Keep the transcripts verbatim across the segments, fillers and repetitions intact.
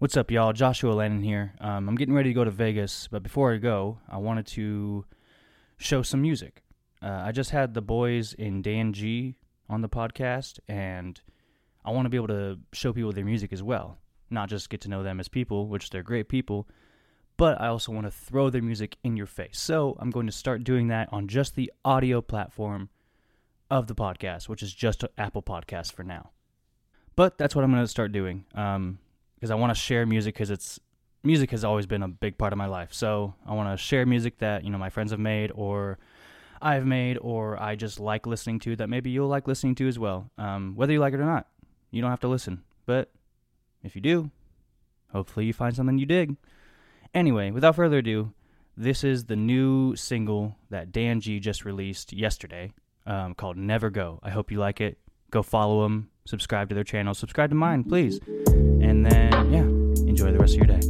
What's up, y'all? Joshua Lennon here. Um, I'm getting ready to go to Vegas, but before I go, I wanted to show some music. Uh, I just had the boys in Dan G on the podcast, and I want to be able to show people their music as well. Not just get to know them as people, which they're great people, but I also want to throw their music in your face. So I'm going to start doing that on just the audio platform of the podcast, which is just Apple Podcasts for now. But that's what I'm going to start doing. Um... because I want to share music, because it's music has always been a big part of my life. So I want to share music that, you know, my friends have made, or I've made, or I just like listening to, that maybe you'll like listening to as well. Um, whether you like it or not, you don't have to listen. But if you do, hopefully you find something you dig. Anyway, without further ado, this is the new single that Dan G just released yesterday, um, called Never Go. I hope you like it. Go follow them, subscribe to their channel, subscribe to mine, please. And then, yeah, enjoy the rest of your day.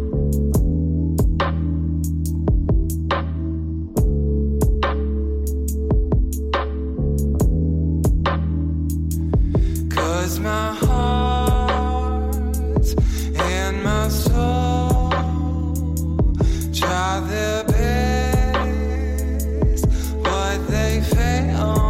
Cause my heart and my soul try their best, but they fail.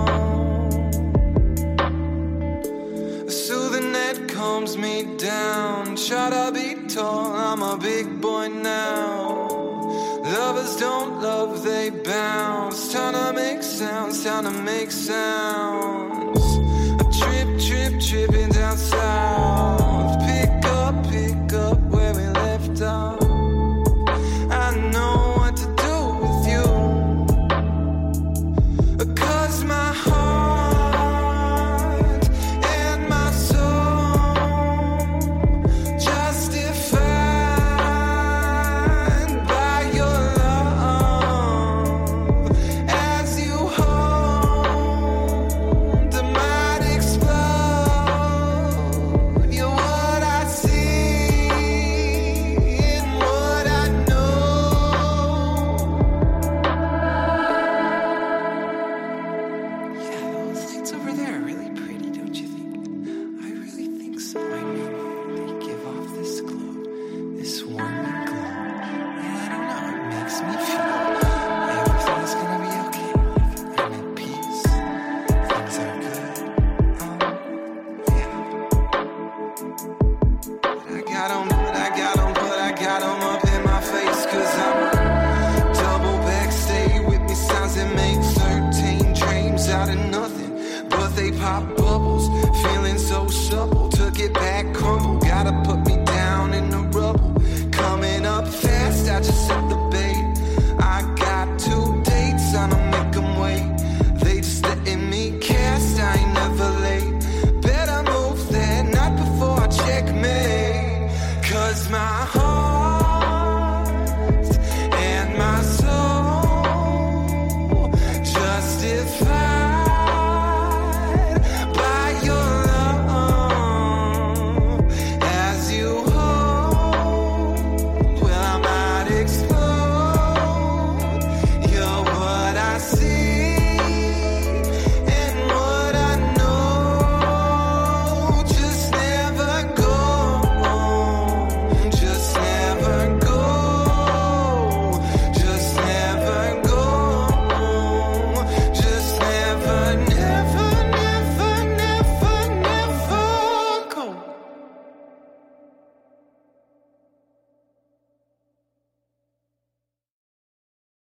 Soothing that calms me down. Try to be tall, I'm a big boy now. Lovers don't love, they bounce. Time to make sounds, time to make sounds. A trip, trip, tripping down south.